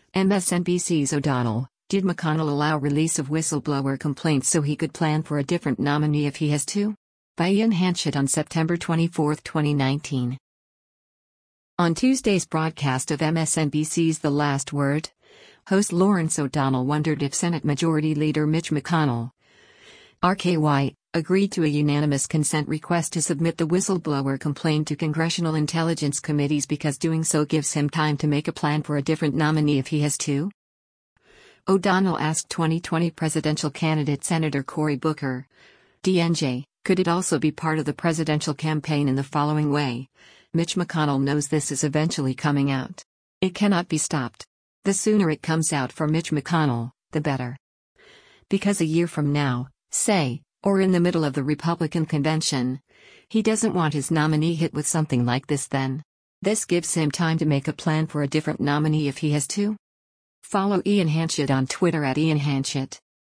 MSNBC's O'Donnell, did McConnell allow release of whistleblower complaints so he could plan for a different nominee if he has to? By Ian Hanchett on September 24, 2019. On Tuesday's broadcast of MSNBC's The Last Word, host Lawrence O'Donnell wondered if Senate Majority Leader Mitch McConnell, RKY, agreed to a unanimous consent request to submit the whistleblower complaint to congressional intelligence committees because doing so gives him time to make a plan for a different nominee if he has to. O'Donnell asked 2020 presidential candidate Senator Cory Booker, DNJ, could it also be part of the presidential campaign in the following way: Mitch McConnell knows this is eventually coming out. It cannot be stopped. The sooner it comes out for Mitch McConnell, the better. Because a year from now, say, or in the middle of the Republican convention, he doesn't want his nominee hit with something like this then. This gives him time to make a plan for a different nominee if he has to. Follow Ian Hanchett on Twitter @IanHanchett.